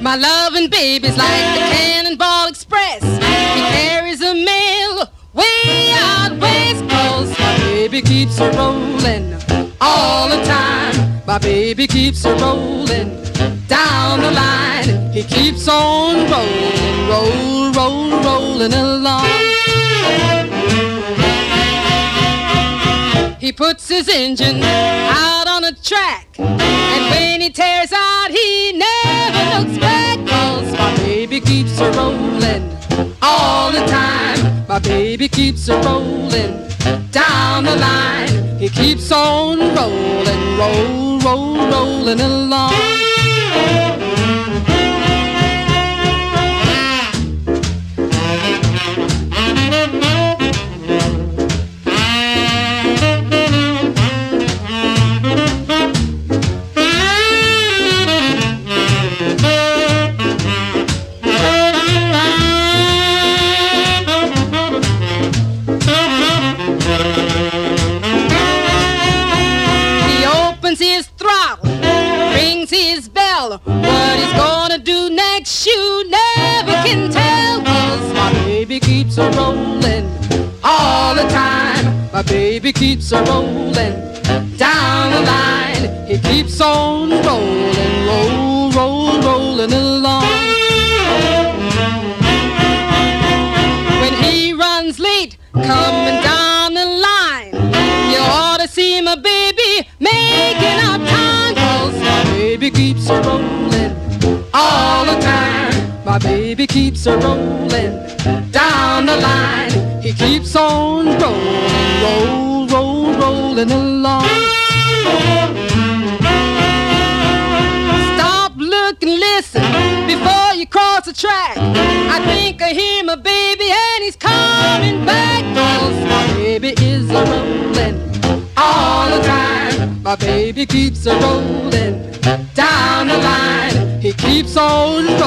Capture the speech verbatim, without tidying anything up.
My loving baby's like the Cannonball Express. He carries a mail way out west, 'cause my baby keeps her rolling all the time. My baby keeps her rolling down the line. He keeps on rolling, roll, roll, rolling along. He puts his engine out on a track, and when he tears out, he never looks back, 'cause my baby keeps her rolling all the time. My baby keeps her rolling down the line. He keeps on rolling, roll, roll, rolling along. His throttle, rings his bell. What he's gonna do next, you never can tell, 'cause my baby keeps her rolling all the time. My baby keeps her rolling down the line. He keeps on rolling, roll, roll, rolling along. When he runs late, coming down the line, you ought to see my baby making up time, 'cause my baby keeps her rolling all the time. My baby keeps her rolling down the line. He keeps on rolling, roll, roll, rolling along. Stop, look, and listen before you cross the track. I think I hear my baby and he's coming back, 'cause my baby is a rolling all the time. My baby keeps a rolling down the line. He keeps on